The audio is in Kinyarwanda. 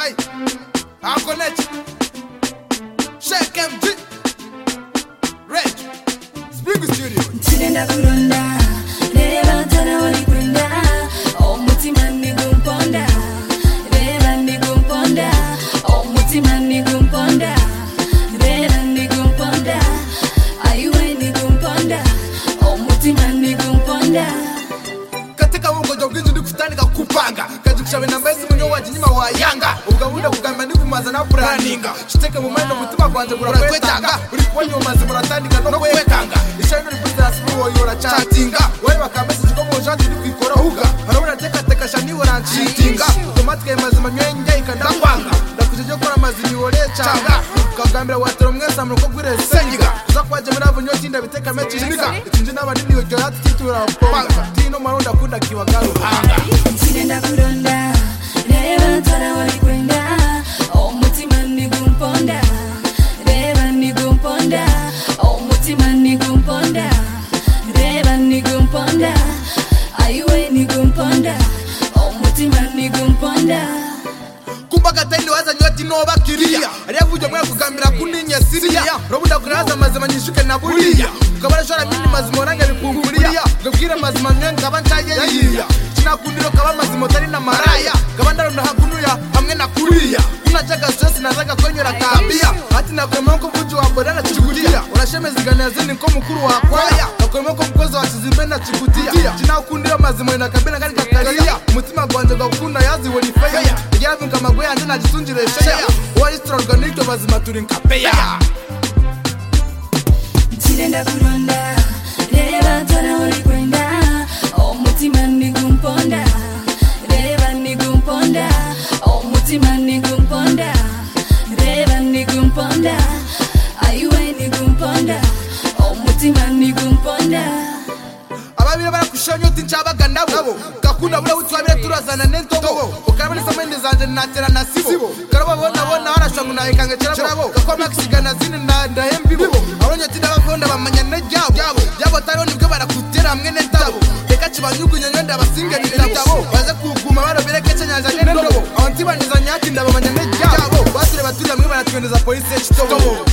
Aye. Uncle Net. Shake MG. Red. Spring Studio. Tinenda kuronda, reba tana wali kwenda. Oh mutima nigumponda, reba nigumponda. Oh mutima nigumponda, reba nigumponda. Ayuwe nigumponda, oh mutima nigumponda. Katika wongo joginji ndikufutanika kupanga kajukishabe na mbezi munyo wajinyima wa yanga ugabuda kugamba ndikumaza na planninga chiteke mu mind mutima kwanje kurakwetanga uri kubonye umaze muratandika no kwekanga ishano ribuza asibu woyora chatinga wewe bakamese ziko mu jandi ndikwikora huga harabona teka shani woranchitinga tomatike mazima nyenye ikanda kwanga ndakujeje kora mazini worecanga kagambira watero mwesa muko gwire sengiga zakwaje muravo nyotinda biteka mechinika itinje n'abandi niyo jyati titura panga tino maronda kunda kiwagalo hanga Tinenda kuronda, reba tana wali kwenda. Oh mutima nigumponda, reba nigumponda. Oh mutima nigumponda, reba nigumponda. Ayuwe nigumponda, oh mutima nigumponda. kumbaga taili waza nyoti no bakiria arevuje mwe kugambira kuninya siria robunda kuraza mazima nyishuke na buria ukabara shora mini mazima orange bikunguria gabwira mazima nyenga bantaye yiya china kundiro kaba mazima tari na maraya gabandaro ndo hakunuya hamwe na kuria unachaga stress nazaga kwenyera kabia hati na kwemoko vuju wa bodana chikutia unashemezi ganazini ko mukuru wa kwaya na kwemoko mkozo wa chizibena chikutia china kundiro mazima ina kabina kali kakaria umutima gwanje gakunda yazi woni faya yavu kama gwe anje najisunjire sheya wali strong ganito bazima turi nkapeya Tinenda kuronda, reba tana wali kwenda. Oh mutima nigumponda, reba nigumponda. Oh mutima nigumponda, reba nigumponda. Ayuwe nigumponda, oh mutima nigumponda. ababira barakushonyo tinchabaga nabo gakunda bura utwabire turazana nentobo ukabane samende zanje natera nasibo karabo bona arashwangu na ikange cerabo gakoma kisigana zini na ndahembibo abonye tidabakunda bamanya nejabo taroni bwe barakutera hamwe netabo reka kibanyugu nyonyonda basinge nitabo baze kuguma barobere kece nyanja nendobo abanti bandiza nyati ndabamanya nejabo basire baturi hamwe baratwendeza police y'ekitobo